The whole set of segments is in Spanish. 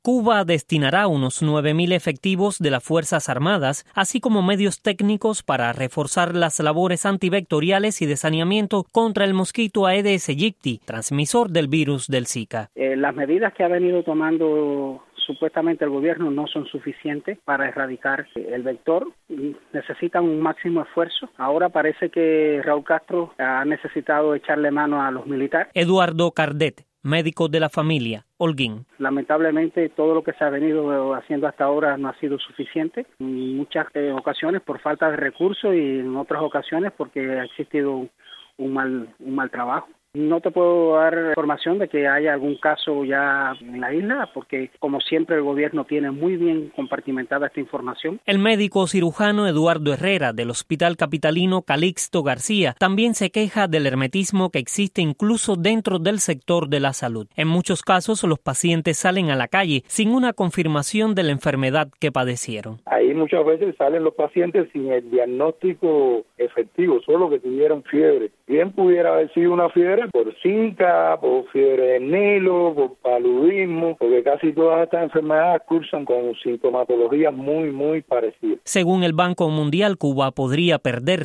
Cuba destinará unos 9.000 efectivos de las Fuerzas Armadas, así como medios técnicos para reforzar las labores antivectoriales y de saneamiento contra el mosquito Aedes aegypti, transmisor del virus del Zika. Las medidas que ha venido tomando supuestamente el gobierno no son suficientes para erradicar el vector, necesitan un máximo esfuerzo. Ahora parece que Raúl Castro ha necesitado echarle mano a los militares. Eduardo Cardet, médico de la familia, Holguín. Lamentablemente todo lo que se ha venido haciendo hasta ahora no ha sido suficiente, en muchas ocasiones por falta de recursos y en otras ocasiones porque ha existido un mal trabajo. No te puedo dar información de que haya algún caso ya en la isla, porque como siempre el gobierno tiene muy bien compartimentada esta información. El médico cirujano Eduardo Herrera del Hospital Capitalino Calixto García también se queja del hermetismo que existe incluso dentro del sector de la salud. En muchos casos los pacientes salen a la calle sin una confirmación de la enfermedad que padecieron. Ahí muchas veces salen los pacientes sin el diagnóstico efectivo, solo que tuvieron fiebre. Bien pudiera haber sido una fiebre por Zika, por fiebre de Nilo, por paludismo, porque casi todas estas enfermedades cursan con sintomatologías muy parecidas. Según el Banco Mundial, Cuba podría perder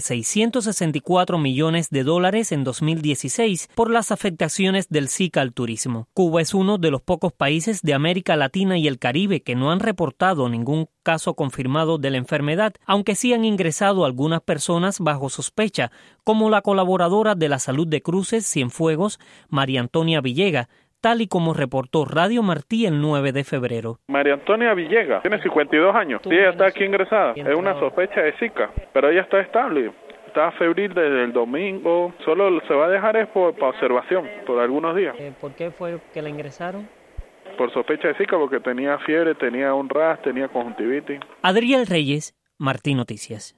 $664 millones en 2016 por las afectaciones del Zika al turismo. Cuba es uno de los pocos países de América Latina y el Caribe que no han reportado ningún caso confirmado de la enfermedad, aunque sí han ingresado algunas personas bajo sospecha, como la colaboradora de la salud de Cruces Cienfuegos, María Antonia Villega, tal y como reportó Radio Martí el 9 de febrero. María Antonia Villega tiene 52 años. Sí, ella está aquí ingresada. Es una sospecha de Zika, pero ella está estable. Está febril desde el domingo. Solo se va a dejar es por observación, por algunos días. ¿Por qué fue que la ingresaron? Por sospecha de Zika, porque tenía fiebre, tenía un ras, tenía conjuntivitis. Adriel Reyes, Martí Noticias.